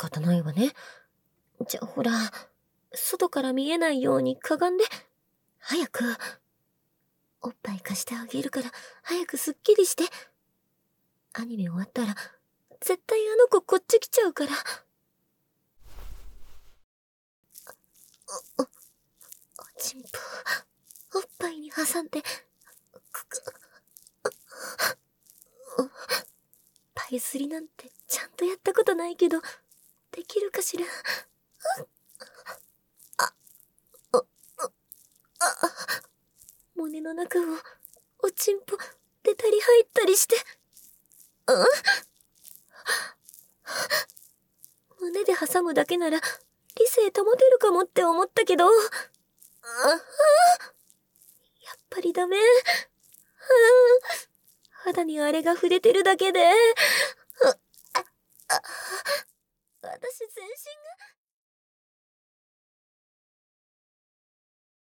方ないわね。じゃあほら、外から見えないようにかがんで、早く。おっぱい貸してあげるから、早くすっきりして。アニメ終わったら、絶対あの子こっち来ちゃうから。おちんぽ、おっぱいに挟んで、パイスリなんてちゃんとやったことないけど、できるかしら。胸の中を、おちんぽ、出たり入ったりして。胸で挟むだけなら、理性保てるかもって思ったけど、やっぱりダメ。肌にあれが触れてるだけで、私全身が